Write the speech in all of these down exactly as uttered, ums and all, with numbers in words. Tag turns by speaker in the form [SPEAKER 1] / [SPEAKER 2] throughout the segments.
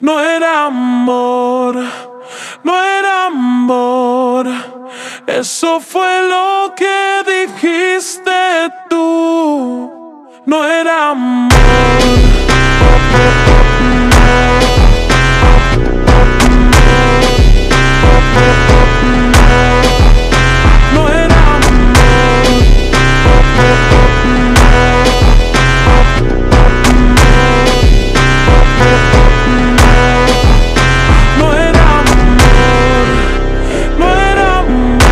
[SPEAKER 1] No era amor, no era amor. Eso fue lo que dijiste tú. No era amor. No era amor. No era amor. No era amor.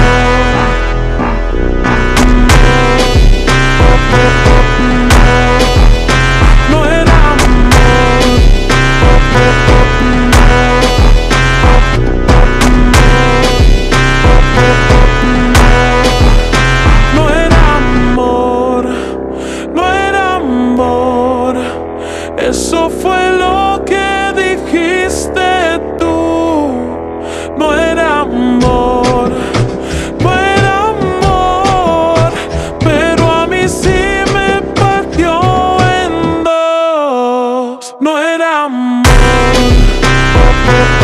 [SPEAKER 1] No era amor. No era amor. No era amor. Eso fue lo que dijiste tú. No era amor. No era amor. Pero a mí sí me partió en dos. No era amor.